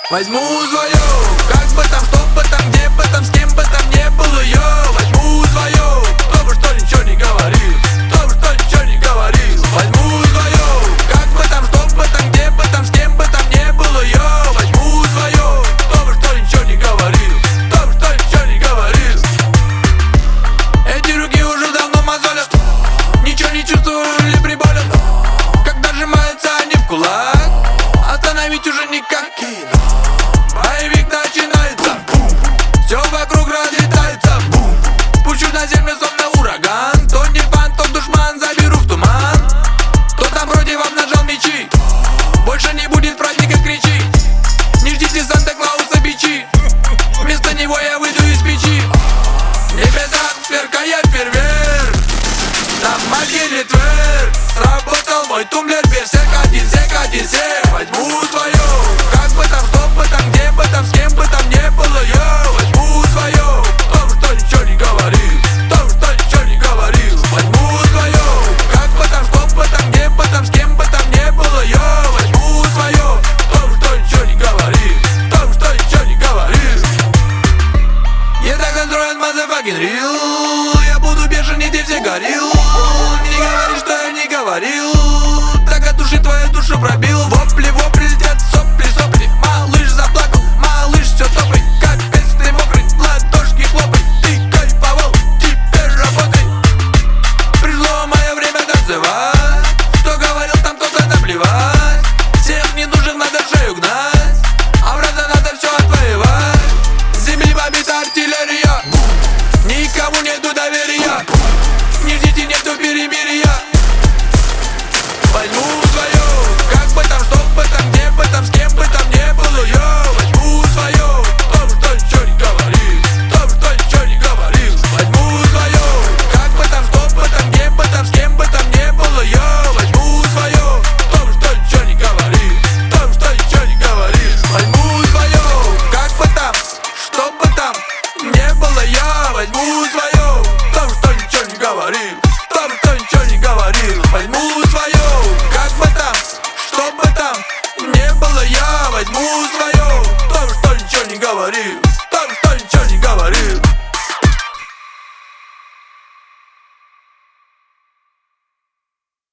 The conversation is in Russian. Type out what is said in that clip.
Возьму свое, как бы там, что бы там, где бы там, с кем бы там не было ее. Возьму свое, кто бы что ничего не говорил, кто бы что ничего не говорил. Возьму свое, как бы там, что бы там, где бы там, с кем бы там не было ее. Возьму свое, кто бы что ничего не говорил, кто бы что ничего не говорил. Эти руки уже давно мозолят, ничего не чувствую или приболят, когда сжимаются они в кулак, остановить уже никак. Боевик начинается, все вокруг разлетается, спущу на землю словно ураган. То не фан, то душман, заберу в туман. Кто там вроде вам нажал мечи, больше не будет праздника, кричи. Не ждите Санта-Клауса бичи, вместо него я выйду из печи. В небесах сверкает фейерверк, на могиле тверк. Сработал мой тумблер, всех один, всех один, всех. Возьму свое, как бы там, что бы там, где бы там, с кем бы там не было ее. Возьму свое, кто бы что ничего не говорил, кто бы что ничего не говорил. Возьму свое, как бы там, что бы там, где бы там, с кем бы там не было ее. Возьму свое, кто бы что ничего не говорил, кто бы что ничего не говорил. Я так настроен, motherfucking real. Я буду бешеный, ты все горил. Не говори, что я не говорил, так от души твою душу пробил. Вопли, вопли, летят сопли, сопли. Малыш заплакал, малыш все топай. Капец ты мокрый, ладошки хлопай. Ты кайфовал, теперь работай. Пришло мое время танцевать, что говорил там кто-то наплевать. Всех не нужен, надо шею гнать, обратно надо все отвоевать. С земли побита артиллерия, никому нету доверия, не ждите, нету перемирия. Возьму свое, как бы там, что бы там, где бы там, с кем бы там не было ее. Возьму свое, кто бы что ничего не говорил, кто бы что ничего не говорил. Возьму свое, как бы там, что бы там, где бы там, с кем бы там не было ее. Возьму свое, кто бы что ничего не говорил, кто бы что ничего не говорил. Возьму свое, как бы там, что бы там не было я. Возьму свое, кто бы что ничего не говорил, кто бы что ничего не говорил. Возьму свое, как бы там, что бы там не было я. Возьму свое.